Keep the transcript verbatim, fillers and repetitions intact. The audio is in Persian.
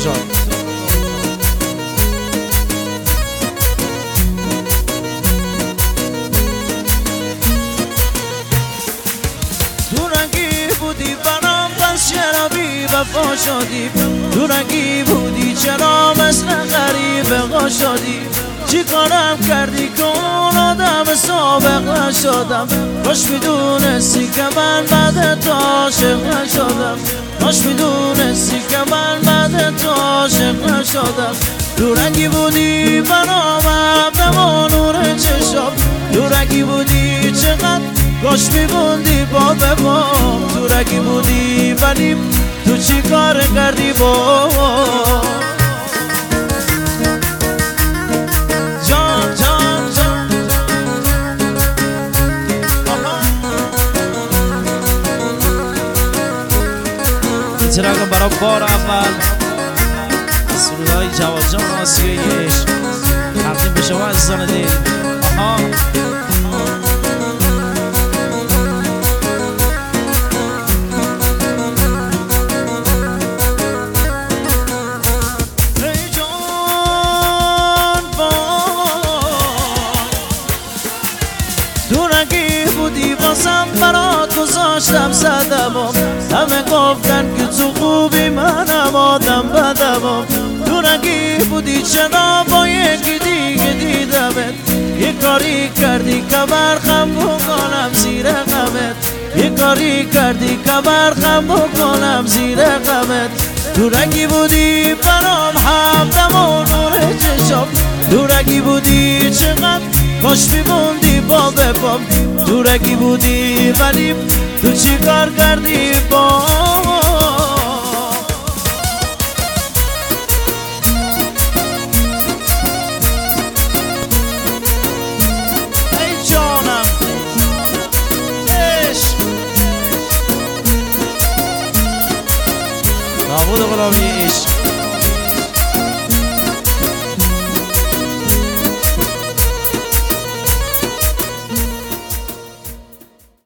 جان. دورنگی بودی برام پس چرا بی وفا شدی؟ دورنگی بودی چرا مثل غریبه شدی؟ چی کارم کردی که اون آدم سابق نشدم؟ کاش میدونستی که من بعد تو عاشق نشدم. کاش میدونستی که من بعد تو عاشق نشدم. دورنگی بودی برام عبدم و نور چشم. دورنگی بودی چقدر کاش میبوندی با به بام. دورنگی بودی ولی تو چی کار کردی با جان جان جان. این ترکم برای بار اول سرودهای جواد جان آسیایش تقدیم به شما عزیزان دل. آها دورنگی بودی بازم برات گذاشتم صدمم. همه گفتن که تو خوبی منم آدم بدمم. دورنگی بودی چرا با یکی دیگه دیدمت؟ یه کاری کردی که برخم بکنم زیر غمت. یه کاری کردی که برخم بکنم زیر غمت. دورنگی بودی برام همدم و نور چشم. دورنگی بودی چقدر کاش میموندی با بپام. دورنگی بودی ولی تو چی کار کردی با ای جانم عشق. نابود غلامی عشق.